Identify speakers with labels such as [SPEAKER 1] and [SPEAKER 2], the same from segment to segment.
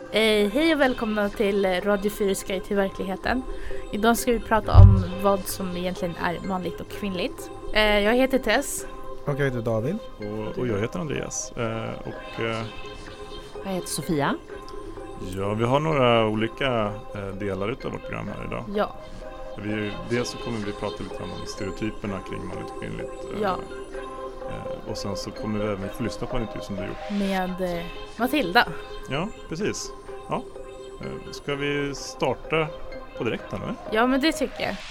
[SPEAKER 1] Hej och välkomna till Radio 4 Sky till verkligheten. Idag ska vi prata om vad som egentligen är manligt och kvinnligt. Jag heter Tess.
[SPEAKER 2] Och jag heter David.
[SPEAKER 3] Och jag heter Andreas.
[SPEAKER 4] Jag heter Sofia.
[SPEAKER 3] Ja, vi har några olika delar utav vårt program här idag.
[SPEAKER 1] Ja.
[SPEAKER 3] Dels så kommer vi prata lite om stereotyperna kring manligt och kvinnligt.
[SPEAKER 1] Ja.
[SPEAKER 3] Och sen så kommer vi även få lyssna på en intervju som du gjort.
[SPEAKER 1] Med Matilda.
[SPEAKER 3] Ja, precis. Ja. Ska vi starta på direkten, eller?
[SPEAKER 1] Ja, men det tycker jag.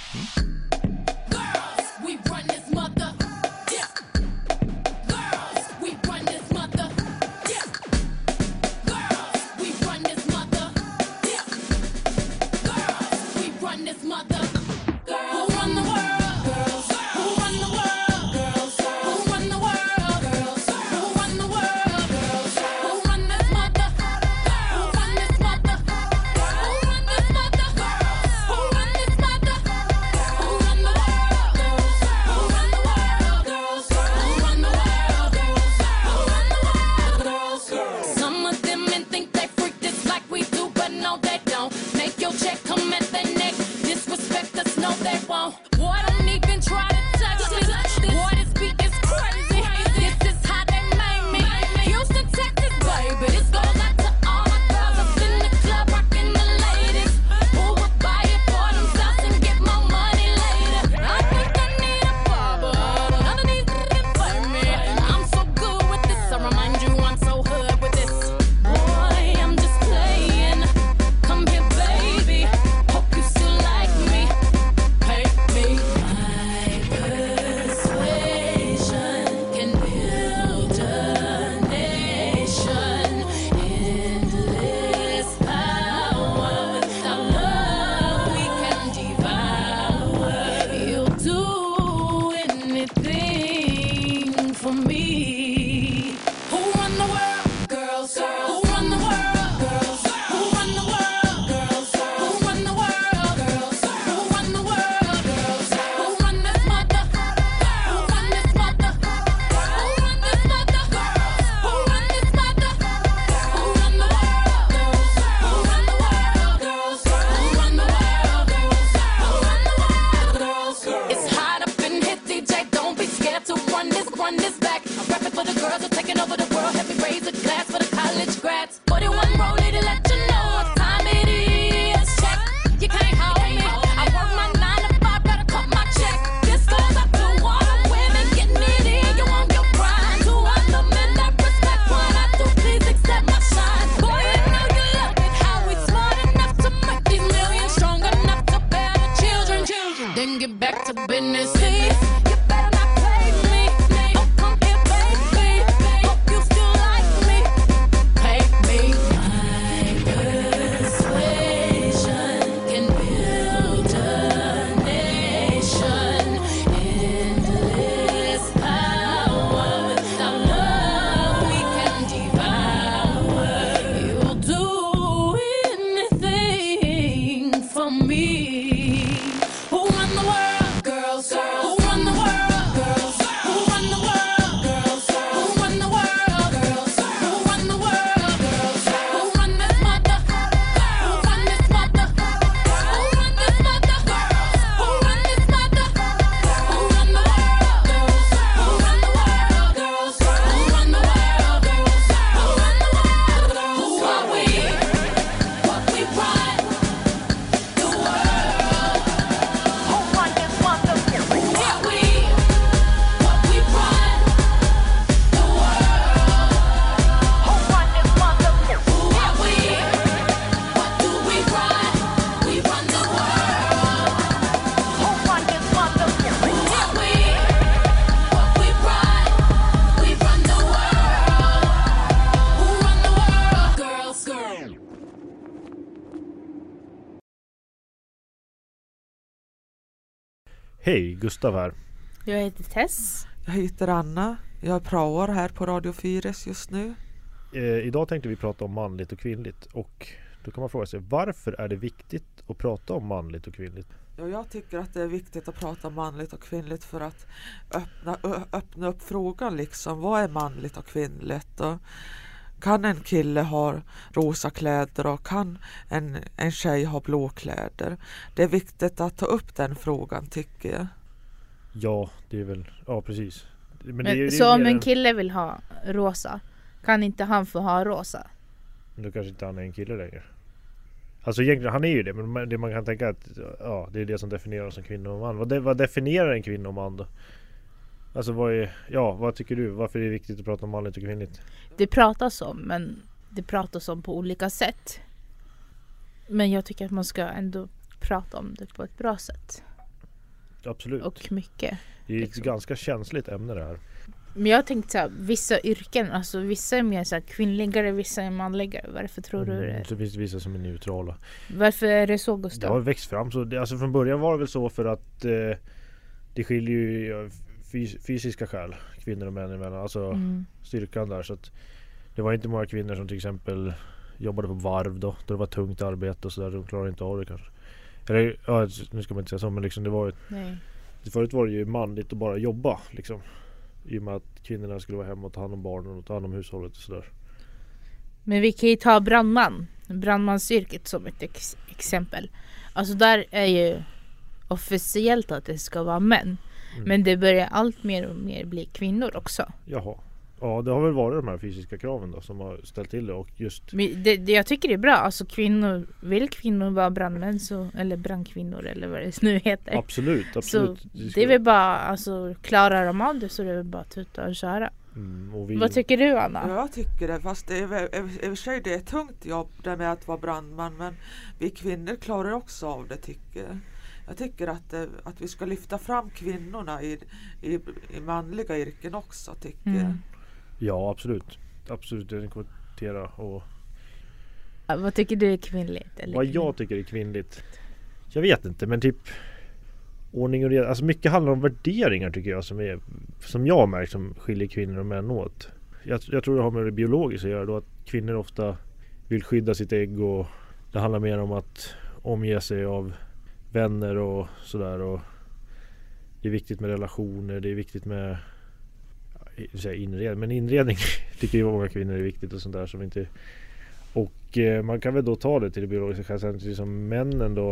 [SPEAKER 2] Hej, Gustav här.
[SPEAKER 1] Jag heter Tess.
[SPEAKER 4] Jag heter Anna. Jag praoar här på Radio 4 just nu.
[SPEAKER 2] Idag tänkte vi prata om manligt och kvinnligt. Och då kan man fråga sig, varför är det viktigt att prata om manligt och kvinnligt?
[SPEAKER 4] Ja, jag tycker att det är viktigt att prata om manligt och kvinnligt för att öppna upp frågan liksom. Vad är manligt och kvinnligt? Och kan en kille ha rosa kläder och kan en tjej ha blå kläder? Det är viktigt att ta upp den frågan, tycker jag.
[SPEAKER 2] Ja, det är väl, ja precis. Men det är
[SPEAKER 1] så om
[SPEAKER 2] mer
[SPEAKER 1] en kille vill ha rosa, kan inte han få ha rosa?
[SPEAKER 2] då kanske inte han är en kille längre. Alltså egentligen, han är ju det, men det man kan tänka att ja, det är det som definierar som kvinna och man. Vad definierar en kvinna och man då? Alltså vad tycker du? Varför är det viktigt att prata om manligt och kvinnligt?
[SPEAKER 1] Det pratas om, men det pratas om på olika sätt. Men jag tycker att man ska ändå prata om det på ett bra sätt.
[SPEAKER 2] Absolut.
[SPEAKER 1] Och mycket.
[SPEAKER 2] Det är ett
[SPEAKER 1] liksom
[SPEAKER 2] ganska känsligt ämne det här.
[SPEAKER 1] Men jag tänkte så här, vissa yrken, alltså vissa är mer så här kvinnligare, vissa är manligare. Varför tror du det?
[SPEAKER 2] Så finns det vissa som är neutrala.
[SPEAKER 1] Varför är det så,
[SPEAKER 2] Det
[SPEAKER 1] Gustav?
[SPEAKER 2] har växt fram så alltså från början var det väl så för att det skiljer ju fysiska skäl kvinnor och män emellan, alltså styrkan där, så att det var inte många kvinnor som till exempel jobbade på varv då det var tungt arbete och sådär, de klarade inte av det kanske. Eller ja, nu ska man inte säga så, men liksom det var ju
[SPEAKER 1] Nej.
[SPEAKER 2] förut var det ju manligt att bara jobba liksom, i och med att kvinnorna skulle vara hemma och ta hand om barnen och ta hand om hushållet och sådär.
[SPEAKER 1] Men vi kan ju ta brandmansyrket som ett exempel. Alltså där är ju officiellt att det ska vara män. Men det börjar allt mer och mer bli kvinnor också.
[SPEAKER 2] Jaha. Ja, det har väl varit de här fysiska kraven då som har ställt till det, och just
[SPEAKER 1] Men jag tycker det är bra. Alltså vill kvinnor vara brandmän eller brandkvinnor eller vad det nu heter.
[SPEAKER 2] absolut.
[SPEAKER 1] Så det är väl bara, alltså klarar de av det så det är väl bara tuta och köra. Vad tycker du, Anna?
[SPEAKER 4] Jag tycker det, fast det är i och för sig det är ett tungt jobb det med att vara brandman, men vi kvinnor klarar också av det, tycker jag. Jag tycker att vi ska lyfta fram kvinnorna i manliga yrken också, tycker jag.
[SPEAKER 2] Ja, absolut. Absolut, jag kvotera. Och
[SPEAKER 1] Vad tycker du är kvinnligt? Eller
[SPEAKER 2] vad jag tycker är kvinnligt, jag vet inte, men typ ordning och reda. Alltså mycket handlar om värderingar tycker jag, som jag har märkt som skiljer kvinnor och män åt. Jag tror det har med det biologiska att göra då, att kvinnor ofta vill skydda sitt ägg, och det handlar mer om att omge sig av vänner och sådär, och det är viktigt med relationer, det är viktigt med inredning, men inredning tycker ju många kvinnor är viktigt och sånt där som inte, och man kan väl då ta det till det biologiska skälet, samtidigt som männen då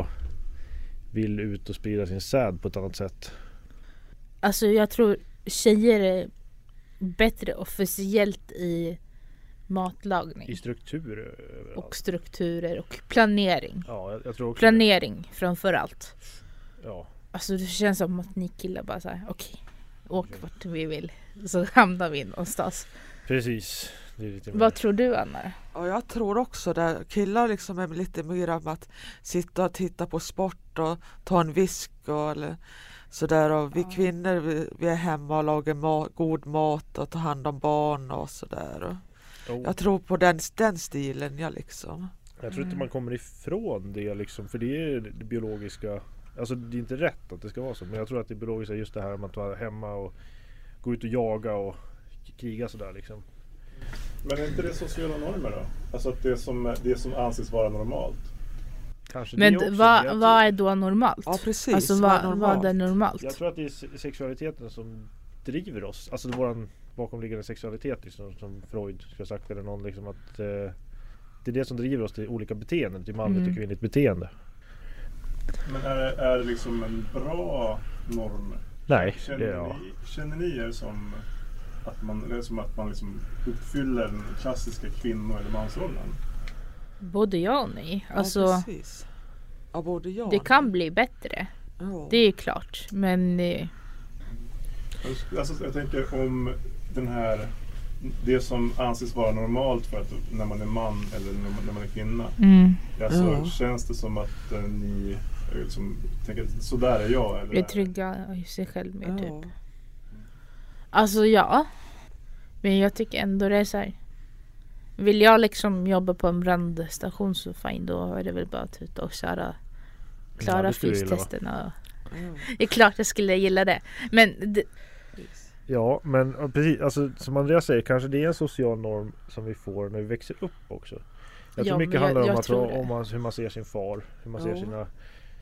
[SPEAKER 2] vill ut och sprida sin säd på ett annat sätt.
[SPEAKER 1] Alltså jag tror tjejer är bättre officiellt i matlagning.
[SPEAKER 2] I strukturer.
[SPEAKER 1] Och strukturer och planering.
[SPEAKER 2] Ja, jag tror också
[SPEAKER 1] planering framförallt.
[SPEAKER 2] Ja.
[SPEAKER 1] Alltså det känns som att ni killar bara såhär, okej, åk vart vi vill. Så hamnar vi någonstans.
[SPEAKER 2] Precis. Det är lite mer.
[SPEAKER 1] Vad tror du, Anna?
[SPEAKER 4] Ja, jag tror också det. Killar liksom är lite mer av att sitta och titta på sport och ta en visk eller sådär. Och vi kvinnor, vi är hemma och lagar god mat och tar hand om barn och sådär. Jag tror på den stilen, ja, liksom.
[SPEAKER 2] Jag tror inte man kommer ifrån det liksom, för det är det biologiska. Alltså det är inte rätt att det ska vara så, men jag tror att det biologiska är just det här med att vara hemma och gå ut och jaga och kriga sådär liksom.
[SPEAKER 3] Men är inte det sociala normer då? Alltså att det som anses vara normalt?
[SPEAKER 2] Kanske
[SPEAKER 1] men
[SPEAKER 2] det också,
[SPEAKER 1] vad är då normalt?
[SPEAKER 4] Ja, precis.
[SPEAKER 1] Alltså vad är normalt?
[SPEAKER 2] Jag tror att det är sexualiteten som driver oss. Alltså våran bakomliggande sexualitet liksom, som Freud ska ha sagt, eller någon liksom, att det är det som driver oss till olika beteenden, till manligt och kvinnligt beteende.
[SPEAKER 3] Men är det liksom en bra norm?
[SPEAKER 2] Nej,
[SPEAKER 3] Känner ni er som att man liksom uppfyller den klassiska kvinno- eller mansrollen?
[SPEAKER 1] Både ja och nej. Alltså,
[SPEAKER 4] ja, precis. Ja, både ja.
[SPEAKER 1] Det kan bli bättre.
[SPEAKER 4] Ja.
[SPEAKER 1] Det är klart. Men
[SPEAKER 3] alltså, jag tänker om det som anses vara normalt för att när man är man eller när man är kvinna. Alltså, känns det som att ni liksom tänker så där är jag? Eller?
[SPEAKER 1] Blir trygga i sig själv mer typ. Alltså ja. Men jag tycker ändå det är så här. Vill jag liksom jobba på en brandstation så fine, då är det väl bara att ut och köra. Klara fystesterna. Det är klart jag skulle gilla det. Men
[SPEAKER 2] ja, men precis, alltså, som Andreas säger, kanske det är en social norm som vi får när vi växer upp också. Jag tror mycket handlar om hur man ser sin far, hur man ser sina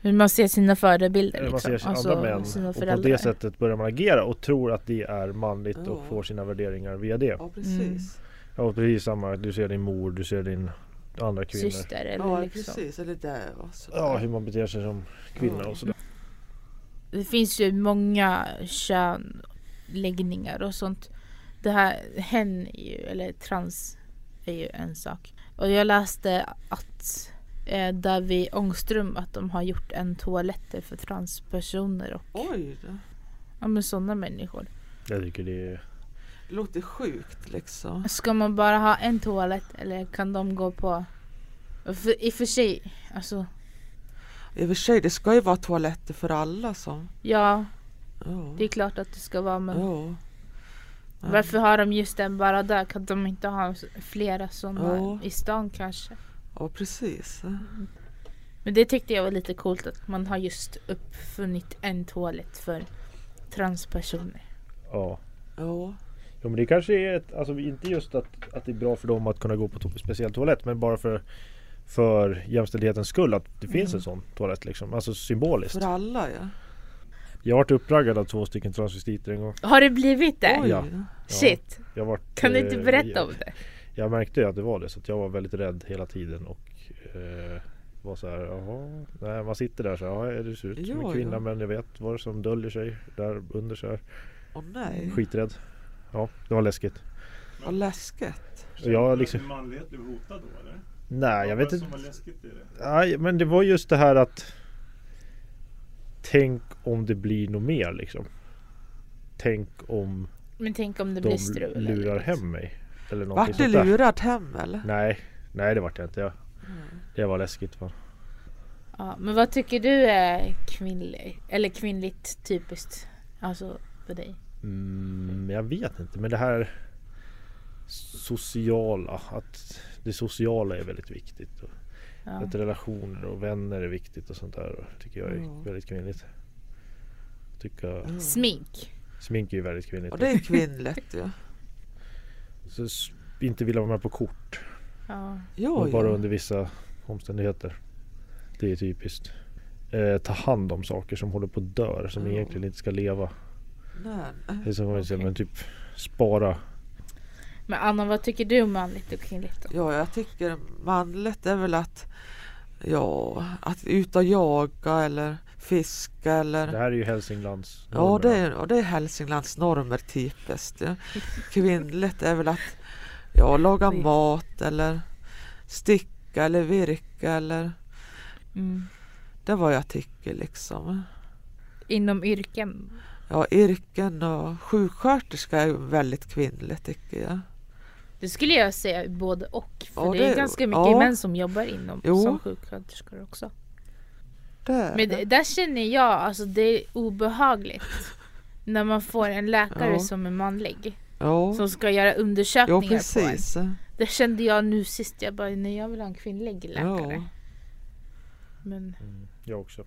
[SPEAKER 1] Hur man ser sina förebilder
[SPEAKER 2] Man
[SPEAKER 1] liksom.
[SPEAKER 2] ser andra män och på det sättet börjar man agera och tror att det är manligt och får sina värderingar via det.
[SPEAKER 4] Ja, precis.
[SPEAKER 2] Ja, precis samma. Du ser din mor, du ser din andra kvinnor.
[SPEAKER 1] Syster eller liksom.
[SPEAKER 4] Precis. Eller där,
[SPEAKER 2] ja, hur man beter sig som kvinna och sådär.
[SPEAKER 1] Det finns ju många könläggningar och sånt. Det här hen är ju, eller trans är ju en sak. Och jag läste att där vid Ångström att de har gjort en toaletter för transpersoner och
[SPEAKER 4] oj då.
[SPEAKER 1] Ja, men sådana människor.
[SPEAKER 2] Jag tycker det
[SPEAKER 4] låter sjukt liksom.
[SPEAKER 1] Ska man bara ha en toalett eller kan de gå på i och för sig alltså
[SPEAKER 4] i och för sig det ska ju vara toaletter för alla som.
[SPEAKER 1] Ja. Det är klart att det ska vara men varför har de just den bara där? Kan de inte ha flera sådana i stan kanske?
[SPEAKER 4] Ja, precis.
[SPEAKER 1] Men det tyckte jag var lite coolt att man har just uppfunnit en toalett för transpersoner.
[SPEAKER 2] Ja.
[SPEAKER 4] Ja.
[SPEAKER 2] Ja, men det kanske är alltså inte just att det är bra för dem att kunna gå på speciell toalett, men bara för jämställdhetens skull att det finns en sån toalett liksom, alltså symboliskt.
[SPEAKER 4] För alla, ja.
[SPEAKER 2] Jag har varit uppraggad av 2 stycken transvestiter en gång.
[SPEAKER 1] Har det blivit det?
[SPEAKER 4] Oj.
[SPEAKER 2] Ja.
[SPEAKER 1] Shit. Kan du inte berätta om det?
[SPEAKER 2] Jag märkte ju att det var det, så att jag var väldigt rädd hela tiden och var så här, jaha, nej, man sitter där så här, ja, det ser ut som en kvinna men jag vet vad som döljer sig där under så här.
[SPEAKER 4] Nej.
[SPEAKER 2] Skiträdd. Ja, det var läskigt.
[SPEAKER 4] Vad läskigt.
[SPEAKER 2] Jag liksom
[SPEAKER 3] din manlighet blev hotad då eller?
[SPEAKER 2] Nej, jag vet inte.
[SPEAKER 3] Vad som var läskigt i det?
[SPEAKER 2] Nej, men det var just det här att tänk om det blir något mer liksom. Tänk om
[SPEAKER 1] det blir strul
[SPEAKER 2] lurar hem mig eller något.
[SPEAKER 4] Vart det lurat hem eller?
[SPEAKER 2] Nej, det vart jag inte. Det var läskigt va.
[SPEAKER 1] Ja, men vad tycker du är kvinnligt typiskt alltså för dig?
[SPEAKER 2] Jag vet inte, men det här sociala, att det sociala är väldigt viktigt och att relationer och vänner är viktigt och sånt där tycker jag är väldigt kvinnligt. Smink är ju väldigt kvinnligt.
[SPEAKER 4] Och det är kvinnligt ja.
[SPEAKER 2] Så inte vilja vara med på kort.
[SPEAKER 4] Ja.
[SPEAKER 2] Bara under vissa omständigheter. Det är typiskt. Ta hand om saker som håller på att dö, som egentligen inte ska leva.
[SPEAKER 4] Nej.
[SPEAKER 2] Det är som man säger, men typ spara.
[SPEAKER 1] Men Anna, vad tycker du om manligt och kvinnligt då?
[SPEAKER 4] Ja, jag tycker manligt är väl att ut och jaga eller fiska eller.
[SPEAKER 2] Det här är ju Hälsinglands
[SPEAKER 4] normer. Ja, det är Hälsinglands normer typiskt. Ja. Kvinnligt är väl att laga mat eller sticka eller virka eller det är vad jag tycker liksom.
[SPEAKER 1] Inom yrken?
[SPEAKER 4] Ja, yrken och sjuksköterska är väldigt kvinnligt tycker jag.
[SPEAKER 1] Det skulle jag säga både och. För det är ganska mycket män som jobbar inom som sjuksköterskor också. Men där känner jag, alltså det är obehagligt när man får en läkare som är manlig. Som ska göra undersökningar på en. Det kände jag nu sist. Jag bara, nej, jag vill ha en kvinnlig läkare. Men
[SPEAKER 2] jag också.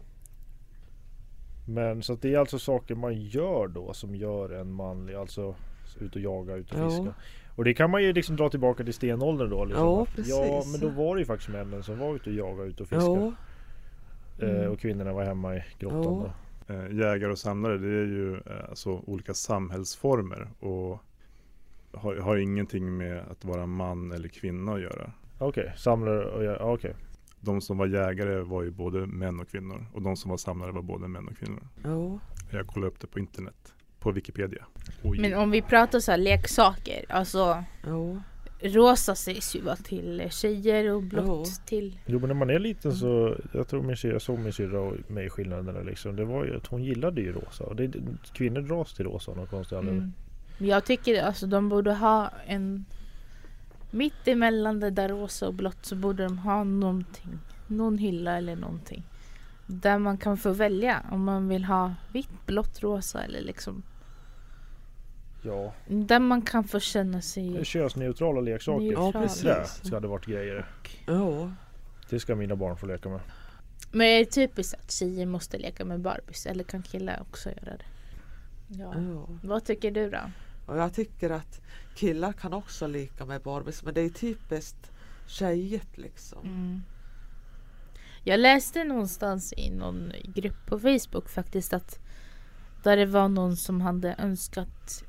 [SPEAKER 2] Men så att det är alltså saker man gör då som gör en manlig, alltså ut och jaga, ut och fiska. Och det kan man ju liksom dra tillbaka till stenåldern då. Liksom.
[SPEAKER 4] Ja, precis.
[SPEAKER 2] Ja, men då var det ju faktiskt männen som var ute och jaga, ut och fiska. Och kvinnorna var hemma i grottan.
[SPEAKER 3] Jägare och samlare, det är ju alltså olika samhällsformer och har ingenting med att vara man eller kvinna att göra.
[SPEAKER 2] Okej, samlare och okej.
[SPEAKER 3] De som var jägare var ju både män och kvinnor. Och de som var samlare var både män och kvinnor. Jag kollade upp det på internet. På Wikipedia.
[SPEAKER 1] Men om vi pratar så här leksaker. Alltså rosa sägs ju vara till tjejer och blått till.
[SPEAKER 2] Jo, men när man är liten så jag tror min syrra och mig skillnaderna liksom. Det var ju att hon gillade ju rosa. Och kvinnor dras till rosa någon konstig anledning.
[SPEAKER 1] Jag tycker alltså de borde ha en mitt emellan det där rosa och blått så borde de ha någonting. Någon hylla eller någonting. Där man kan få välja om man vill ha vitt, blått, rosa eller liksom.
[SPEAKER 2] Ja.
[SPEAKER 1] Där man kan få känna sig
[SPEAKER 2] könsneutrala leksaker.
[SPEAKER 4] Ja, precis.
[SPEAKER 2] Det ska det varit grejer.
[SPEAKER 4] Ja.
[SPEAKER 2] Det ska mina barn få leka med.
[SPEAKER 1] Men är det typiskt att tjejer måste leka med Barbies eller kan killar också göra det? Ja. Vad tycker du då?
[SPEAKER 4] Och jag tycker att killar kan också leka med Barbies, men det är typiskt tjejigt liksom.
[SPEAKER 1] Jag läste någonstans i någon grupp på Facebook faktiskt att där det var någon som hade önskat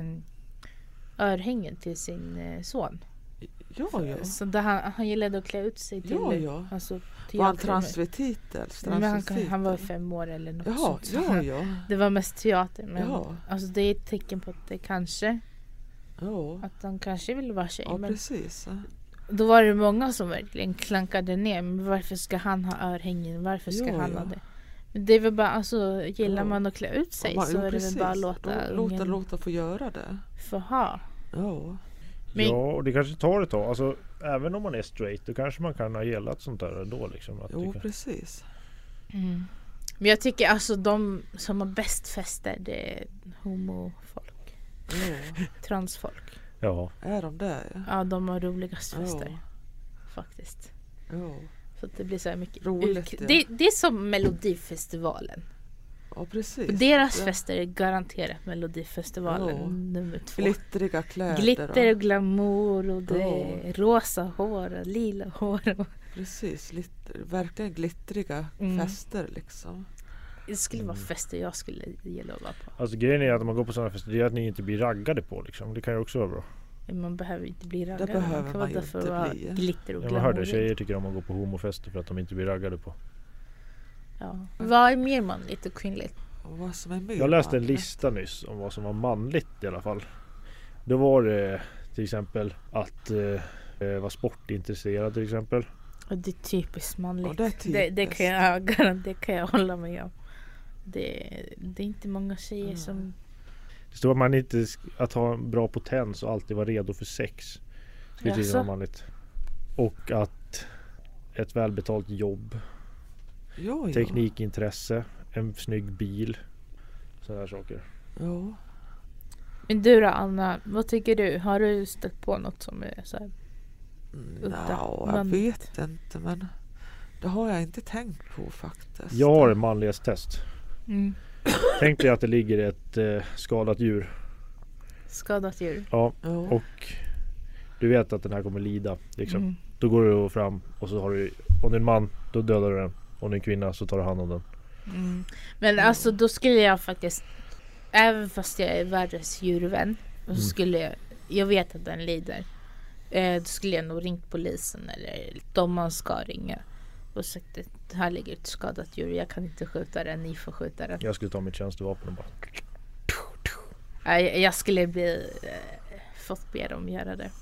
[SPEAKER 1] örhängen till sin son.
[SPEAKER 4] Ja.
[SPEAKER 1] Så där han gillade att klä ut sig till.
[SPEAKER 4] Ja.
[SPEAKER 1] Alltså,
[SPEAKER 4] var han transvit?
[SPEAKER 1] Men han var 5 år eller något sånt.
[SPEAKER 4] Ja.
[SPEAKER 1] Det var mest teater. Men alltså, det är ett tecken på att det kanske... Att han kanske vill vara tjej.
[SPEAKER 4] Ja,
[SPEAKER 1] men
[SPEAKER 4] precis.
[SPEAKER 1] då var det många som verkligen klankade ner. Men varför ska han ha örhängen? Varför ska han ha det? Men det är väl bara, alltså, gillar man att klä ut sig så är det väl bara
[SPEAKER 4] låta få göra det.
[SPEAKER 1] Få ha.
[SPEAKER 4] Ja.
[SPEAKER 2] Ja, och det kanske tar ett tag. Alltså, även om man är straight, då kanske man kan ha gillat sånt där ändå. Liksom,
[SPEAKER 4] precis.
[SPEAKER 1] Mm. Men jag tycker alltså de som har bäst fester, det är homofolk. Transfolk.
[SPEAKER 2] Ja.
[SPEAKER 4] Är de där?
[SPEAKER 1] Ja, de har roligast fester. Faktiskt. Så att det blir så här mycket
[SPEAKER 4] roligt.
[SPEAKER 1] Det är som Melodifestivalen.
[SPEAKER 4] Ja, precis.
[SPEAKER 1] Deras fester är garanterat Melodifestivalen nummer 2.
[SPEAKER 4] Glittriga kläder.
[SPEAKER 1] Glitter och glamour och det är rosa hår och lila hår.
[SPEAKER 4] Precis, verkligen glittriga fester liksom.
[SPEAKER 1] Det skulle vara fester jag skulle gilla att vara på.
[SPEAKER 2] Alltså grejen är att om man går på sådana fester, det är att ni inte blir raggade på liksom. Det kan ju också vara bra.
[SPEAKER 1] Man behöver inte bli raggade.
[SPEAKER 4] Det behöver man ju inte bli.
[SPEAKER 1] Glitter och glamour.
[SPEAKER 2] Jag hörde tjejer tycker om att gå på homofester för att de inte blir raggade på.
[SPEAKER 1] Ja. Vad är mer manligt och kvinnligt?
[SPEAKER 4] Och vad som är mer
[SPEAKER 2] jag läste en lista nyss om vad som var manligt i alla fall. Då var det till exempel att vara sportintresserad till exempel.
[SPEAKER 1] Och det är typiskt manligt.
[SPEAKER 4] Ja,
[SPEAKER 1] det kan jag hålla med om. Det är inte många tjejer som...
[SPEAKER 2] Det står att man inte att ha en bra potens och alltid vara redo för sex. Det är vara manligt. Och att ett välbetalt jobb. Teknikintresse. En snygg bil. Sådana här saker.
[SPEAKER 4] Ja.
[SPEAKER 1] Men du då, Anna, vad tycker du? Har du stött på något som är så här
[SPEAKER 4] jag vet inte, men det har jag inte tänkt på faktiskt.
[SPEAKER 2] Jag har en manlighetstest. Tänk dig att det ligger ett skadat djur.
[SPEAKER 1] Skadat djur?
[SPEAKER 2] Ja, och du vet att den här kommer lida liksom. Då går du fram och så har du, om det är en man, då dödar du den. Om det är en kvinna så tar du hand om den.
[SPEAKER 1] Men alltså då skulle jag faktiskt, även fast jag är världens djurvän, och så skulle jag vet att den lider, då skulle jag nog ringt polisen eller de man ska ringa och sagt att här ligger ett skadat djur, jag kan inte skjuta den, ni får skjuta den.
[SPEAKER 2] Jag skulle ta mitt tjänstevapen och bara...
[SPEAKER 1] Jag skulle bli fått be dem göra det.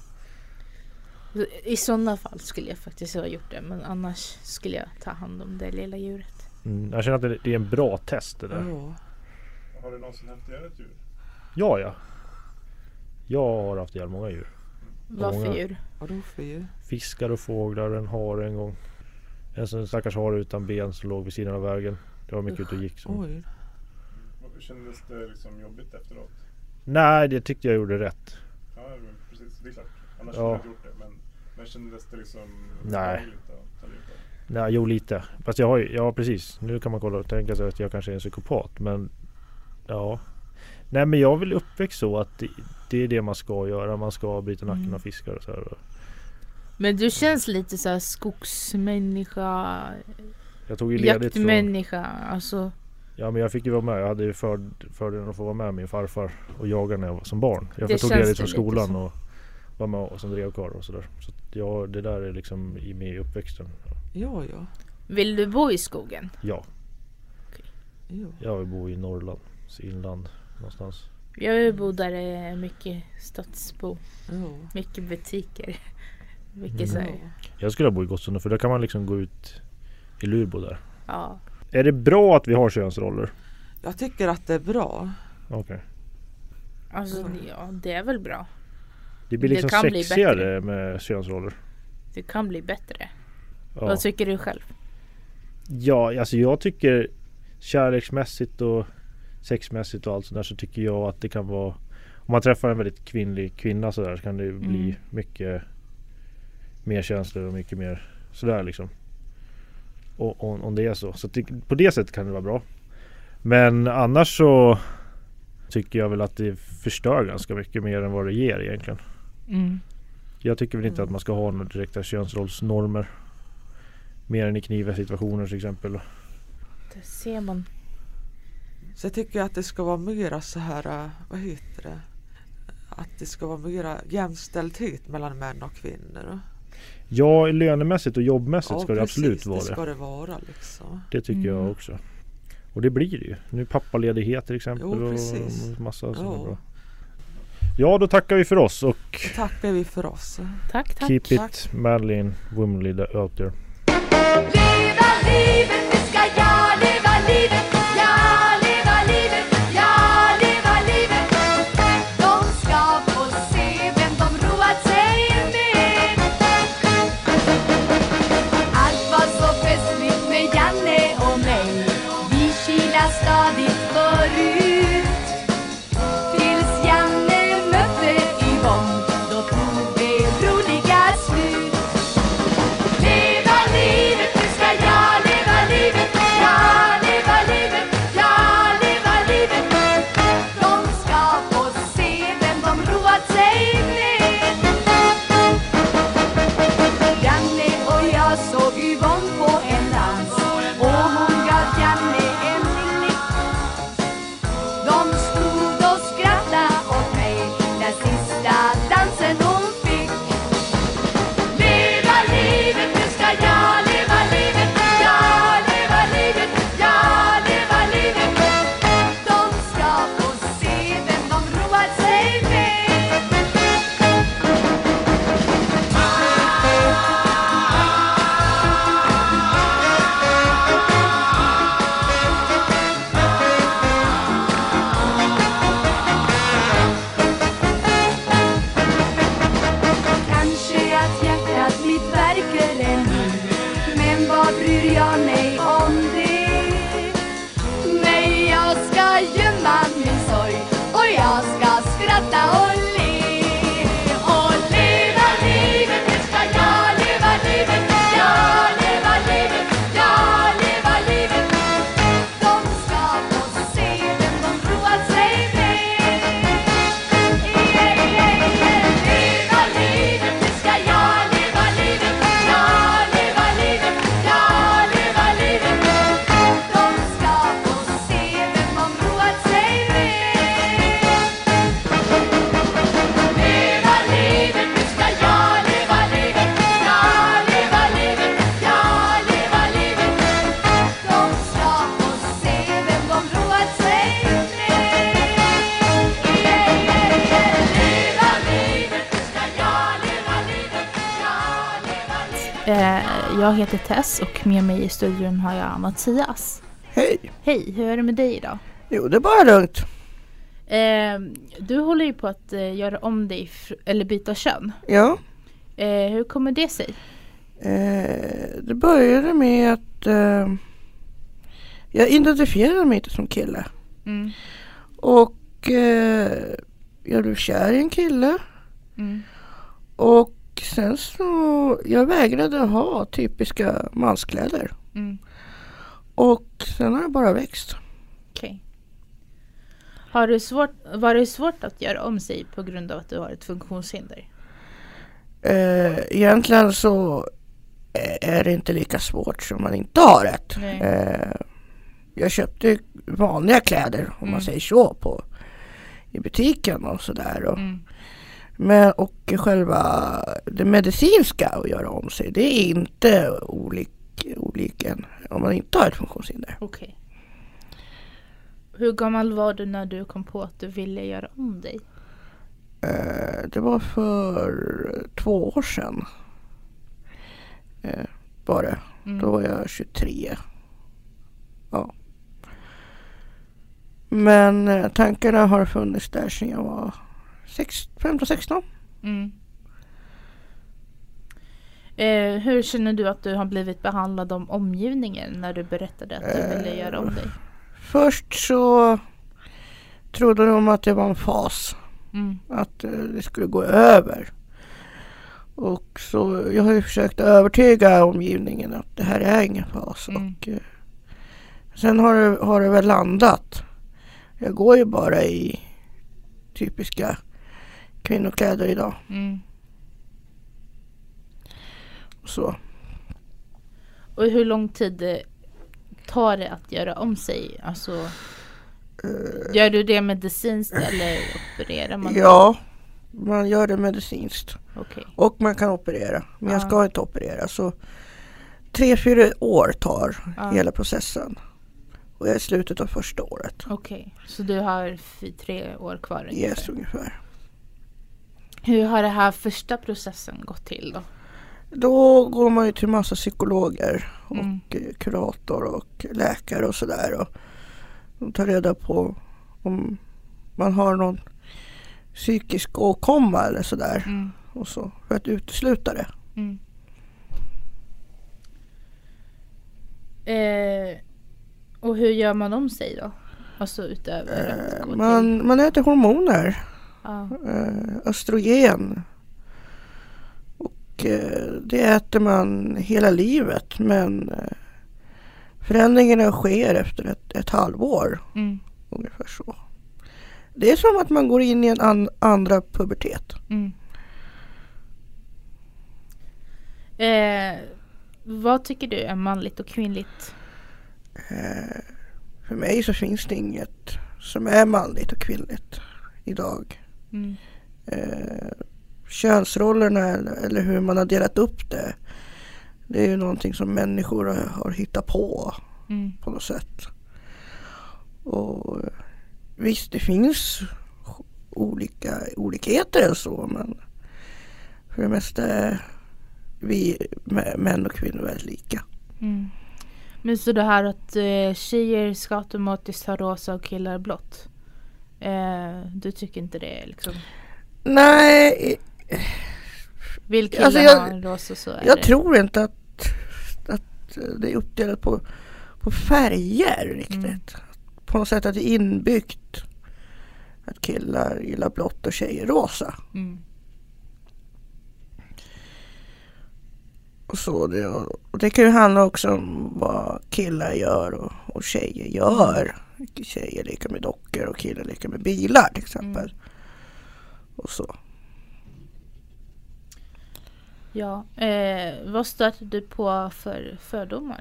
[SPEAKER 1] I sådana fall skulle jag faktiskt ha gjort det, men annars skulle jag ta hand om det lilla djuret.
[SPEAKER 2] Jag känner att det är en bra test det där.
[SPEAKER 3] Har du någonsin haft ett djur?
[SPEAKER 2] Ja. Jag har haft ihjäl många djur.
[SPEAKER 1] Vad för djur?
[SPEAKER 4] Vadå för djur?
[SPEAKER 2] Fiskar och fåglar, en hare en gång. En stackars hare utan ben som låg vid sidan av vägen. Det var mycket ute och gick.
[SPEAKER 4] Oj.
[SPEAKER 3] Kändes det liksom jobbigt efteråt?
[SPEAKER 2] Nej, det tyckte jag gjorde rätt.
[SPEAKER 3] Ja, precis. Det är klart. Annars skulle jag inte gjort det. Men kändes det liksom...
[SPEAKER 2] Nej. Nej, jo lite. Fast ja precis. Nu kan man kolla och tänka sig att jag kanske är en psykopat. Men ja. Nej, men jag vill uppväxt så att det är det man ska göra. Man ska bryta nacken av fiskar och så här. Men
[SPEAKER 1] du känns lite så här skogsmänniska.
[SPEAKER 2] Jag tog ju ledigt
[SPEAKER 1] jaktmänniska. Alltså.
[SPEAKER 2] Ja, men jag fick ju vara med. Jag hade ju fördelen att få vara med min farfar och jaga när jag var som barn. Jag tog ledigt från skolan och var med och som drevkarl och sådär. Så ja, det där är liksom med i uppväxten.
[SPEAKER 4] Ja.
[SPEAKER 1] Vill du bo i skogen?
[SPEAKER 2] Ja.
[SPEAKER 1] Okay.
[SPEAKER 2] Jag vill bo i Norrlands inland någonstans.
[SPEAKER 1] Jag vill bo där det är mycket stadsbo. Mycket butiker. Mycket så här.
[SPEAKER 2] Jag skulle bo i Gottsunda för där kan man liksom gå ut i Lurbo där.
[SPEAKER 1] Ja.
[SPEAKER 2] Är det bra att vi har könsroller?
[SPEAKER 4] Jag tycker att det är bra.
[SPEAKER 2] Okej.
[SPEAKER 1] Alltså ja, det är väl bra.
[SPEAKER 2] Det blir liksom sexigare med könsroller.
[SPEAKER 1] Det kan bli bättre.
[SPEAKER 2] Ja.
[SPEAKER 1] Vad tycker du själv?
[SPEAKER 2] Ja, alltså jag tycker kärleksmässigt och sexmässigt och allt sådär så tycker jag att det kan vara, om man träffar en väldigt kvinnlig kvinna sådär så kan det bli mycket mer känslor och mycket mer sådär liksom. Och om det är så. Så på det sättet kan det vara bra. Men annars så tycker jag väl att det förstör ganska mycket mer än vad det ger egentligen. Jag tycker väl inte att man ska ha några direkta könsrollsnormer. mer än i kniviga situationer till exempel.
[SPEAKER 1] Det ser man.
[SPEAKER 4] Så jag tycker att det ska vara mera så här, vad heter det? Att det ska vara mera jämställdhet mellan män och kvinnor.
[SPEAKER 2] Ja, lönemässigt och jobbmässigt ska det
[SPEAKER 4] precis,
[SPEAKER 2] absolut vara
[SPEAKER 4] det. Ska det vara liksom.
[SPEAKER 2] Det tycker jag också. Och det blir det ju. Nu pappaledighet till exempel.
[SPEAKER 4] Jo, precis.
[SPEAKER 2] Och massa sådana bra. Ja, då tackar vi för oss. Och
[SPEAKER 4] då tackar vi för oss.
[SPEAKER 1] Tack.
[SPEAKER 2] Keep it manly and womanly out there.
[SPEAKER 5] Leva livet, nu ska jag leva livet. Jag leva livet, jag leva livet. De ska få se vem de roat sig med. Allt var så festligt med Janne och mig. Vi kilar stadigt förut. Tills Janne mötte Yvonne, då tog det roliga slut. Leva livet, nu ska jag leva livet. Jag leva livet, jag leva livet. De ska få se vem de roat sig med. Janne och jag såg Yvonne på en dans, och hon gav Janne en nick. De stod och skrattade åt mig när sista dansen hon fick. Leva livet, nu ska jag leva livet. Jag leva livet, jag leva livet. De ska få se vem de roat sig med. Kanske att hjärtat mitt verkar ännu, men vad bryr jag mig om det? Nej, jag ska gömma min sorg, och jag ska skratta och le. Och leva livet, nu ska jag leva livet. Jag leva livet, jag leva livet. De ska få se vem de roat sig med. Leva livet, nu ska jag leva livet. Jag leva livet, jag leva livet. De ska få se vem de roat sig med. Leva livet, nu ska jag leva livet. Jag leva livet, jag leva livet. De ska få se vem de roat sig med. Leva livet, nu ska jag leva livet. Jag leva livet.
[SPEAKER 1] Jag heter Tess och med mig i studion har jag Mattias.
[SPEAKER 6] Hej!
[SPEAKER 1] Hej, hur är det med dig idag?
[SPEAKER 6] Jo, det är bara lugnt.
[SPEAKER 1] Du håller ju på att göra om dig eller byta kön.
[SPEAKER 6] Ja,
[SPEAKER 1] Hur kommer det sig?
[SPEAKER 6] det började med att jag identifierade mig inte som kille.
[SPEAKER 1] Mm.
[SPEAKER 6] Och jag blev kär i en kille.
[SPEAKER 1] Mm.
[SPEAKER 6] Och sen så, jag vägrade ha typiska manskläder.
[SPEAKER 1] Mm.
[SPEAKER 6] Och sen har jag bara växt.
[SPEAKER 1] Okej. Var det svårt att göra om sig på grund av att du har ett funktionshinder?
[SPEAKER 6] Egentligen så är det inte lika svårt som man inte har ett. Jag köpte vanliga kläder, om man säger så, i butiken och sådär. Men och själva det medicinska att göra om sig, det är inte oliken om man inte har ett funktionshinder.
[SPEAKER 1] Okej. Hur gammal var du när du kom på att du ville göra om dig?
[SPEAKER 6] Det var för 2 år sedan. Var det. Då var jag 23. Ja. Men tankarna har funnits där sedan jag var 15-16.
[SPEAKER 1] Hur känner du att du har blivit behandlad av omgivningen när du berättade att du ville göra om dig?
[SPEAKER 6] Först så trodde de att det var en fas. Att det skulle gå över. Och så jag har ju försökt övertyga omgivningen att det här är ingen fas. Och sen har det väl landat. Jag går ju bara i typiska kvinnokläder idag. Så.
[SPEAKER 1] Och hur lång tid tar det att göra om sig? Alltså, gör du det medicinskt eller opererar man?
[SPEAKER 6] Ja, man gör det medicinskt.
[SPEAKER 1] Okay.
[SPEAKER 6] Och man kan operera. Men jag ska inte operera. Så 3-4 år tar hela processen. Och jag är i slutet av första året.
[SPEAKER 1] Okej, så du har 3 år kvar ungefär?
[SPEAKER 6] Yes, ungefär.
[SPEAKER 1] Hur har det här första processen gått till då?
[SPEAKER 6] Då går man ju till massa psykologer och kurator och läkare och sådär. Och de tar reda på om man har någon psykisk åkomma eller sådär. Och så för att utesluta det.
[SPEAKER 1] Och hur gör man om sig då? Alltså utöver att gå
[SPEAKER 6] man äter hormoner. Östrogen. Och det äter man hela livet. Men förändringarna sker efter ett halvår. Ungefär så. Det är som att man går in i en andra pubertet.
[SPEAKER 1] Vad tycker du är manligt och kvinnligt?
[SPEAKER 6] För mig så finns det inget som är manligt och kvinnligt idag. Könsrollerna eller hur man har delat upp det, det är ju någonting som människor har hittat på något sätt. Och visst, det finns olikheter och så, men för det mesta är vi män och kvinnor väldigt lika.
[SPEAKER 1] Men så det här att tjejer ska automatiskt ha rosa och killar blått. Du tycker inte det liksom?
[SPEAKER 6] Nej.
[SPEAKER 1] Vill killar ha rosa så är
[SPEAKER 6] jag tror inte att det är uppdelat på färger riktigt. På något sätt att det är inbyggt att killar gillar blått och tjejer rosa. Och så det kan ju handla också om vad killar gör och tjejer gör. Tjejer leker med dockor och killar leker med bilar till exempel. Och så.
[SPEAKER 1] Ja, vad stöter du på för fördomar?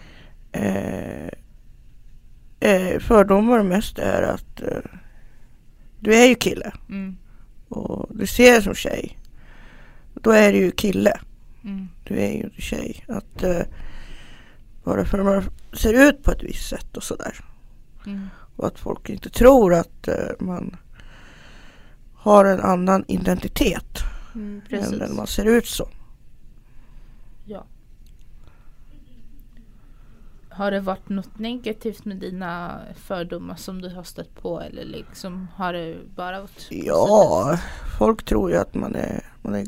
[SPEAKER 6] Fördomar mest är att du är ju kille. Och du ser dig som tjej. Då är du ju kille. Du är ju inte tjej. Att bara för att man ser ut på ett visst sätt och sådär. Och att folk inte tror att man har en annan identitet än när man ser ut så.
[SPEAKER 1] Ja. Har det varit något negativt med dina fördomar som du har stött på, eller liksom har det bara varit?
[SPEAKER 6] Ja, folk tror ju att man är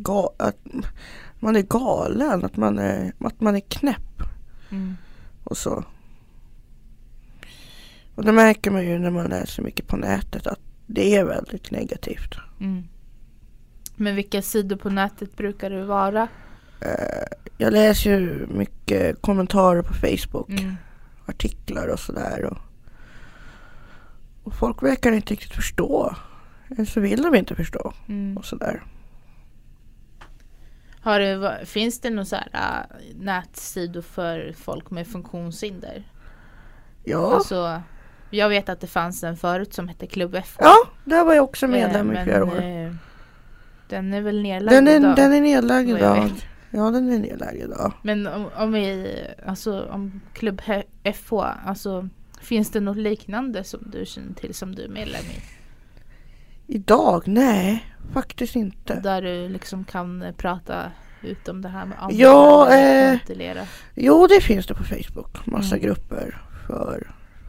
[SPEAKER 6] galen, att man är knäpp. Och så. Och det märker man ju när man läser mycket på nätet att det är väldigt negativt.
[SPEAKER 1] Men vilka sidor på nätet brukar det vara?
[SPEAKER 6] Jag läser ju mycket kommentarer på Facebook. Artiklar och sådär. Och folk verkar inte riktigt förstå. Eller så vill de inte förstå. Och sådär.
[SPEAKER 1] Finns det någon så här nätsidor för folk med funktionshinder?
[SPEAKER 6] Ja.
[SPEAKER 1] Alltså, jag vet att det fanns en förut som hette Klubb F.
[SPEAKER 6] Ja, där var jag också medlem i flera år. Den
[SPEAKER 1] är väl nedlagd idag?
[SPEAKER 6] Den är nedlagd idag. Ja, den är nedlagd idag.
[SPEAKER 1] Men om Klubb FH, alltså, finns det något liknande som du känner till som du är medlem i?
[SPEAKER 6] Idag? Nej, faktiskt inte.
[SPEAKER 1] Där du liksom kan prata ut om det här med
[SPEAKER 6] andra. Jo, det finns det på Facebook. Massa grupper för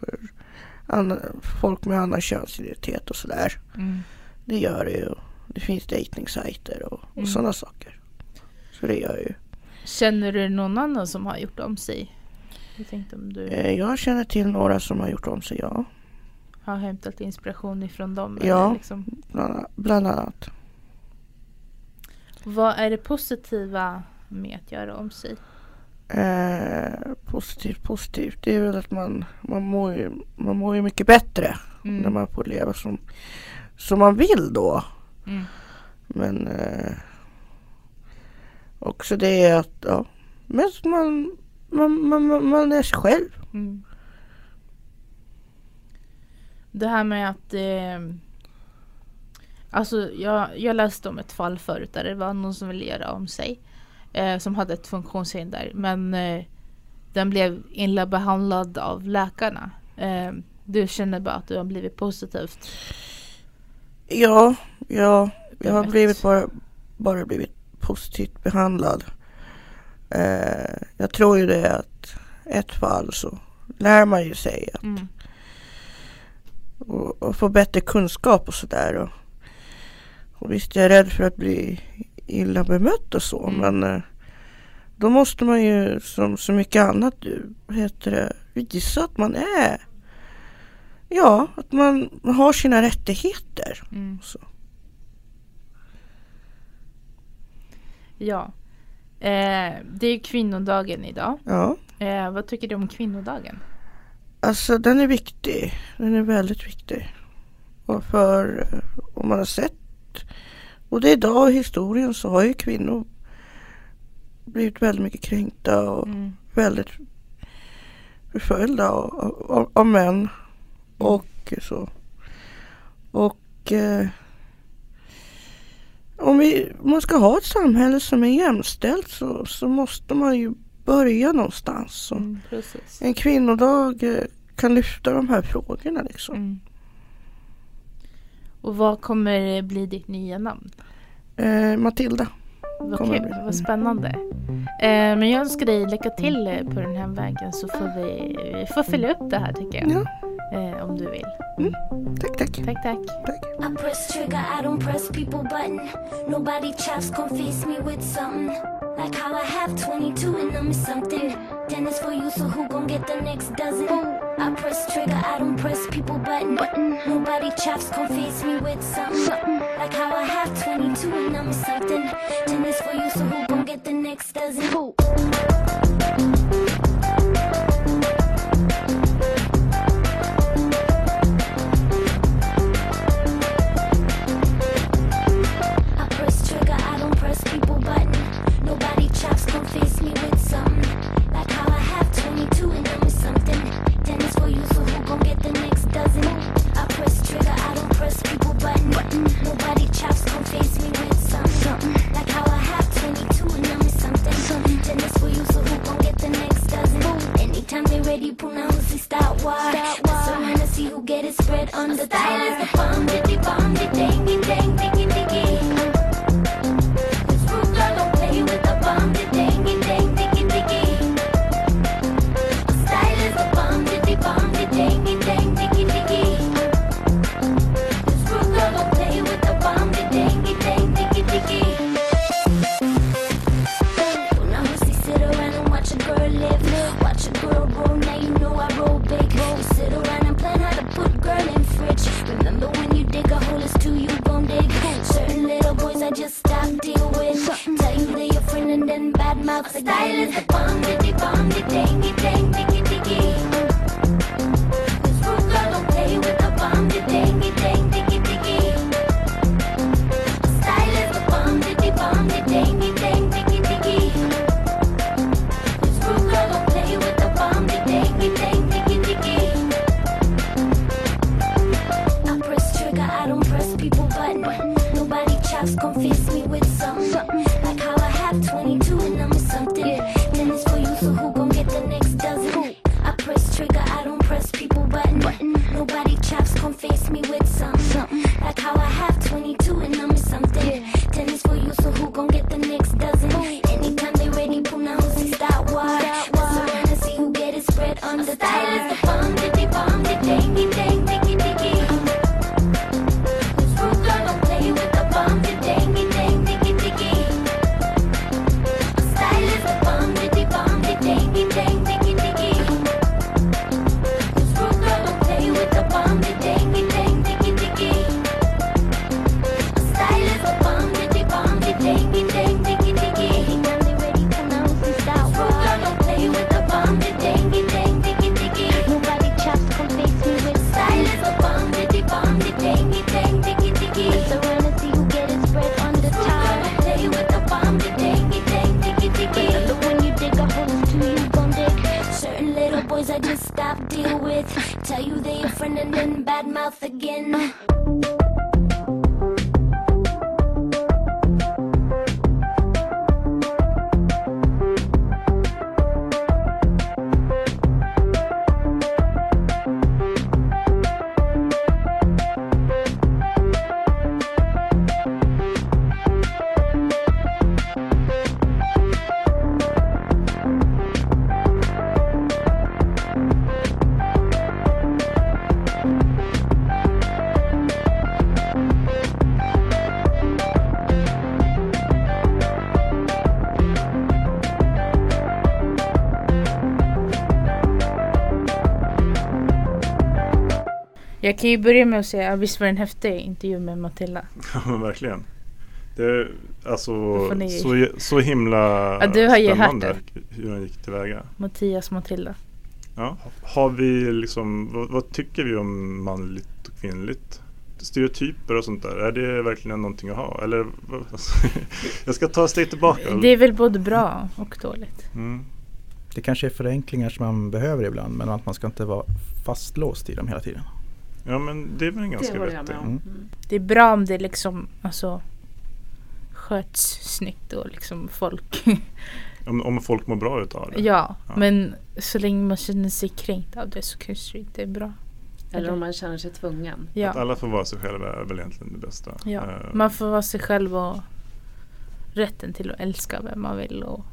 [SPEAKER 6] folk med annan könsidentitet och sådär. Det gör det ju. Det finns dejtingsajter och sådana saker. Så det gör ju.
[SPEAKER 1] Känner du någon annan som har gjort om sig? Jag tänkte om du...
[SPEAKER 6] Jag känner till några som har gjort om sig, ja.
[SPEAKER 1] Har hämtat inspiration ifrån dem?
[SPEAKER 6] Ja,
[SPEAKER 1] eller liksom?
[SPEAKER 6] bland annat.
[SPEAKER 1] Vad är det positiva med att göra om sig?
[SPEAKER 6] Positivt. Det är väl att man mår ju mycket bättre när man får leva som man vill då. Men också det är att mest man är sig själv.
[SPEAKER 1] Det här med att alltså jag läste om ett fall förut där det var någon som ville göra om sig som hade ett funktionshinder, men den blev illa behandlad av läkarna. Du känner bara att du har blivit positivt?
[SPEAKER 6] Ja, jag har blivit bara blivit positivt behandlad. Jag tror ju det att ett fall så lär man ju sig att och få bättre kunskap och sådär. Och visst, jag är rädd för att bli illa bemött och så, men då måste man ju som så mycket annat visa att man är, att man har sina rättigheter. Så.
[SPEAKER 1] Ja. Det är kvinnodagen idag.
[SPEAKER 6] Ja.
[SPEAKER 1] Vad tycker du om kvinnodagen?
[SPEAKER 6] Alltså den är viktig. Den är väldigt viktig. Och för om man har sett både idag och historien så har ju kvinnor blivit väldigt mycket kränkta och väldigt förföljda av män. Och så. Och om man ska ha ett samhälle som är jämställt så måste man ju börja någonstans.
[SPEAKER 1] Precis.
[SPEAKER 6] En kvinnodag kan lyfta de här frågorna liksom.
[SPEAKER 1] Och vad kommer bli ditt nya namn?
[SPEAKER 6] Matilda.
[SPEAKER 1] Vad spännande. Men jag önskar dig lycka till på den här vägen, så får vi får följa upp det här tycker jag.
[SPEAKER 6] Ja.
[SPEAKER 1] Om du vill.
[SPEAKER 6] Tack.
[SPEAKER 5] I press trigger, I don't press people button. Nobody chops gon' face me with something. Like how I have 22 and I'm something. Then it's for you, so who gon' get the next dozen? I press trigger, I don't press people button. Nobody chops gon' face me with something. Like how I have 22 and I'm something. Then it's for you, so who gon' get the next dozen? Face me with something. Like how I have 22 and I'm something. Then it's for you, so who gon' get the next dozen? I press trigger, I don't press people button. Nobody chops gon' face me with something. Like how I have 22 and I'm something. Then it's for you, so who gon' get the next dozen? Anytime they ready, pronounce it, start war. So I wanna see who get it spread on the style is the bomb, diddy bomb, diddy dang, dang, diggy, diggy. This rude girl don't play with the bomb, diddy dang. Style is the bomb, diddy bomb, diddy dangy, dang, diggy, diggy. This rude girl don't play with the bomb, diddy dangy, dang, diggy, diggy. Style is the bomb, diddy dangy, dang, diggy, diggy. This rude girl don't play with the bomb, diddy dangy, dang, diggy, diggy. I press trigger, I don't press people button. Nobody chops gon' face me with something. Like how I have 22 and I'm something. Then it's for you, so who gon' get the next dozen? mouth again.
[SPEAKER 1] Jag kan ju börja med att säga, visst var det en häftig intervju med Matilda?
[SPEAKER 3] Ja, men verkligen. Det är alltså
[SPEAKER 1] ni...
[SPEAKER 3] så himla
[SPEAKER 1] du har ju
[SPEAKER 3] spännande
[SPEAKER 1] hört
[SPEAKER 3] hur den gick tillväga.
[SPEAKER 1] Mattias Matilda.
[SPEAKER 3] Ja. Har vi liksom, vad tycker vi om manligt och kvinnligt? Stereotyper och sånt där, är det verkligen någonting att ha? Eller, jag ska ta ett steg tillbaka.
[SPEAKER 1] Det är väl både bra och dåligt.
[SPEAKER 3] Mm.
[SPEAKER 7] Det kanske är förenklingar som man behöver ibland, men att man ska inte vara fastlåst i dem hela tiden.
[SPEAKER 3] Ja, men det är väl en ganska vettig.
[SPEAKER 1] Det är bra om det liksom sköts snyggt och liksom folk
[SPEAKER 3] om folk mår bra utav det.
[SPEAKER 1] ja, men så länge man känner sig kränkt av det så kanske det inte är bra.
[SPEAKER 8] Eller om man känner sig tvungen.
[SPEAKER 1] Ja.
[SPEAKER 3] Att alla får vara sig själva är väl egentligen det bästa.
[SPEAKER 1] Ja. Man får vara sig själv och rätten till att älska vem man vill och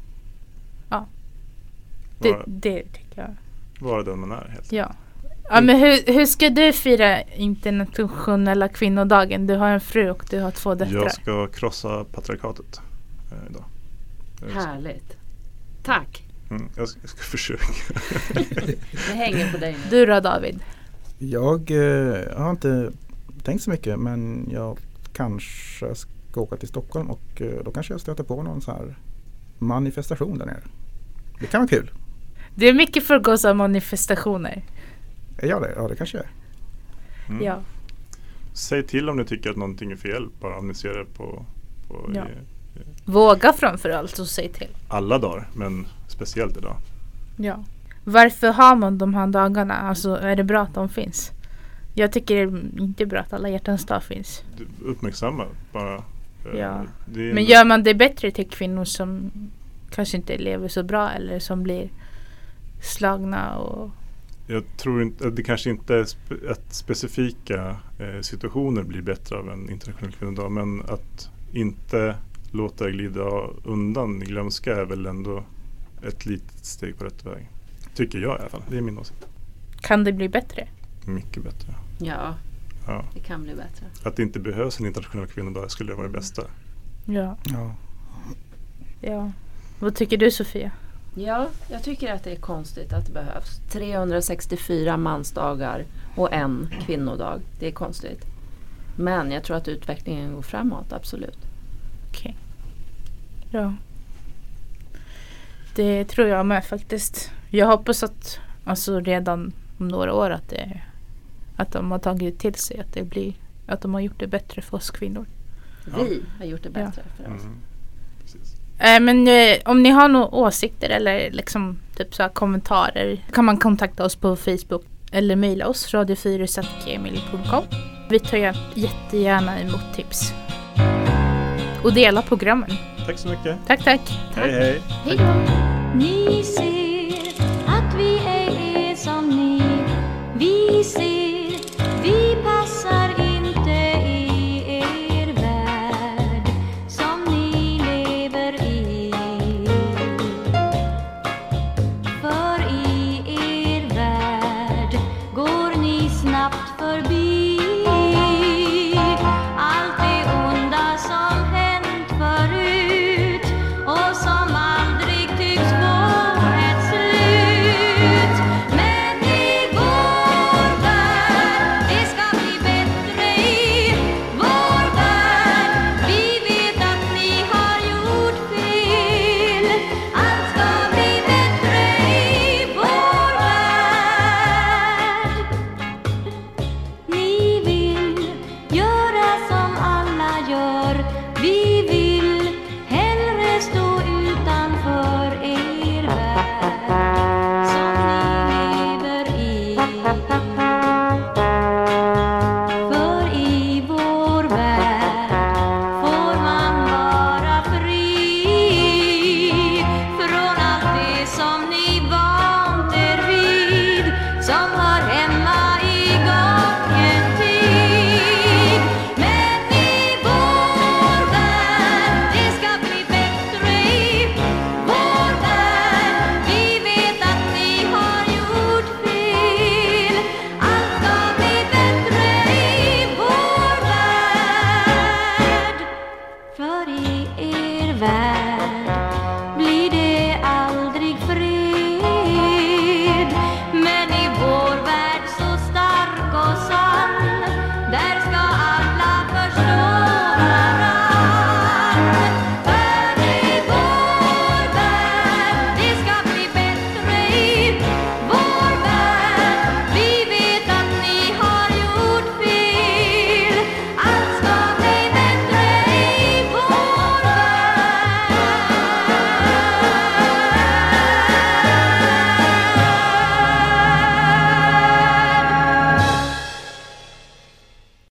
[SPEAKER 1] det tycker jag.
[SPEAKER 3] Vara den man är helt.
[SPEAKER 1] Ja. Ja, men hur ska du fira internationella kvinnodagen? Du har en fru och du har 2 döttrar.
[SPEAKER 3] Jag ska krossa patriarkatet idag.
[SPEAKER 8] Härligt. Tack.
[SPEAKER 3] Jag ska försöka.
[SPEAKER 8] Det hänger på dig nu.
[SPEAKER 1] Du då, David?
[SPEAKER 7] Jag har inte tänkt så mycket, men jag kanske ska åka till Stockholm och då kanske jag stöter på någon så här manifestation där nere. Det kan vara kul.
[SPEAKER 1] Det är mycket för av manifestationer.
[SPEAKER 7] Ja, det kanske är.
[SPEAKER 1] Ja.
[SPEAKER 3] Säg till om ni tycker att någonting är fel, bara om ni ser det på
[SPEAKER 1] ja. Våga framförallt och säg till.
[SPEAKER 3] Alla dagar, men speciellt idag.
[SPEAKER 1] Ja. Varför har man de här dagarna? Alltså, är det bra att de finns? Jag tycker det är inte bra att alla hjärtans dag finns.
[SPEAKER 3] Uppmärksamma bara.
[SPEAKER 1] Ja. Men gör man det bättre till kvinnor som kanske inte lever så bra eller som blir slagna och...
[SPEAKER 3] Jag tror inte att det kanske inte är att specifika situationer blir bättre av en internationell kvinnodag, men att inte låta det glida undan i glömska är väl ändå ett litet steg på rätt väg. Tycker jag i alla fall. Det är min åsikt.
[SPEAKER 1] Kan det bli bättre?
[SPEAKER 3] Mycket bättre.
[SPEAKER 8] Ja. Det kan bli bättre.
[SPEAKER 3] Att det inte behövs en internationell kvinnodag skulle vara det bästa.
[SPEAKER 1] Ja. Vad tycker du, Sofia?
[SPEAKER 8] Ja, jag tycker att det är konstigt att det behövs 364 mansdagar och en kvinnodag. Det är konstigt. Men jag tror att utvecklingen går framåt, absolut.
[SPEAKER 1] Okej. Ja. Det tror jag med faktiskt. Jag hoppas att redan om några år att de har tagit till sig att de har gjort det bättre för oss kvinnor.
[SPEAKER 8] Vi har gjort det bättre för oss.
[SPEAKER 3] Precis.
[SPEAKER 1] Men om ni har några åsikter eller liksom typ så här kommentarer kan man kontakta oss på Facebook eller mejla oss radio4@gmail.com. Vi tar jättegärna emot tips. Och dela programmen.
[SPEAKER 3] Tack så mycket.
[SPEAKER 1] Tack.
[SPEAKER 3] Hej.
[SPEAKER 8] Hej då.
[SPEAKER 5] Ni ser att vi är som ni. Vi ser